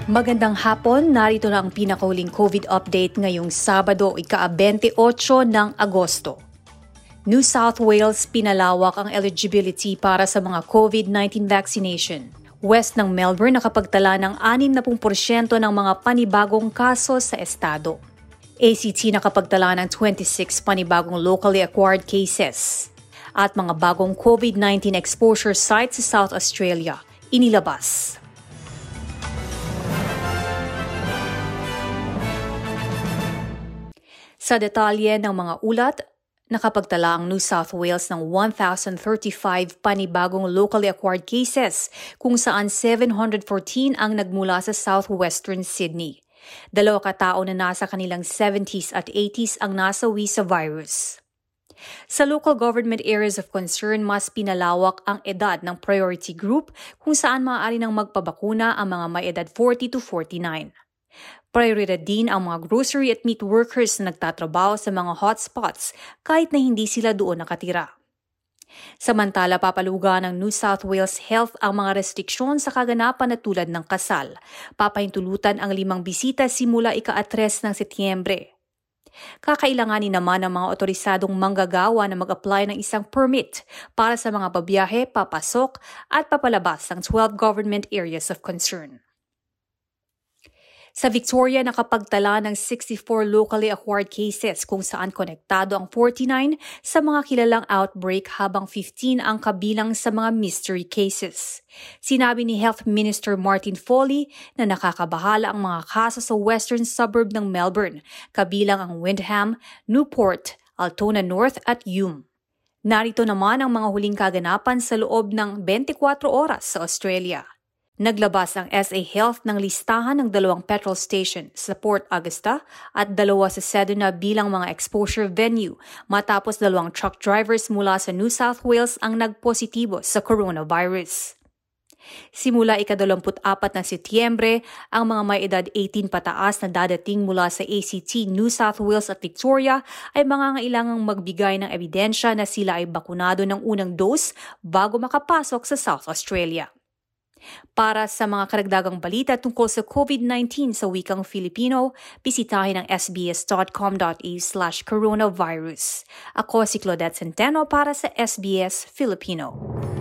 Magandang hapon, narito na ang pinakauling COVID update ngayong Sabado, ika-28 ng Agosto. New South Wales pinalawak ang eligibility para sa mga COVID-19 vaccination. West ng Melbourne nakapagtala ng 60% ng mga panibagong kaso sa estado. ACT nakapagtala ng 26 panibagong locally acquired cases. At mga bagong COVID-19 exposure sites sa South Australia inilabas. Sa detalye ng mga ulat, nakapagtala ang New South Wales ng 1,035 panibagong locally acquired cases kung saan 714 ang nagmula sa southwestern Sydney. 2 katao na nasa kanilang 70s at 80s ang nasawi sa virus. Sa local government areas of concern, mas pinalawak ang edad ng priority group kung saan maaari nang magpabakuna ang mga may edad 40 to 49. Prioridad din ang mga grocery at meat workers na nagtatrabaho sa mga hotspots kahit na hindi sila doon nakatira. Samantala, papalugan ng New South Wales Health ang mga restriksyon sa kaganapan na tulad ng kasal. Papahintulutan ang 5 bisita simula ika-3 ng Setyembre. Kakailanganin naman ng mga otorisadong manggagawa na mag-apply ng isang permit para sa mga babiyahe, papasok at papalabas ng 12 government areas of concern. Sa Victoria, nakapagtala ng 64 locally acquired cases kung saan konektado ang 49 sa mga kilalang outbreak habang 15 ang kabilang sa mga mystery cases. Sinabi ni Health Minister Martin Foley na nakakabahala ang mga kaso sa western suburb ng Melbourne, kabilang ang Wyndham, Newport, Altona North at Hume. Narito naman ang mga huling kaganapan sa loob ng 24 oras sa Australia. Naglabas ang SA Health ng listahan ng 2 petrol station sa Port Augusta at 2 sa Sedona bilang mga exposure venue matapos 2 truck drivers mula sa New South Wales ang nagpositibo sa coronavirus. Simula ika-24 ng Setyembre, ang mga may edad 18 pataas na dadating mula sa ACT, New South Wales at Victoria ay mangangailangang magbigay ng ebidensya na sila ay bakunado ng unang dose bago makapasok sa South Australia. Para sa mga karagdagang balita tungkol sa COVID-19 sa wikang Filipino, bisitahin ang sbs.com.au/coronavirus. Ako si Claudette Centeno para sa SBS Filipino.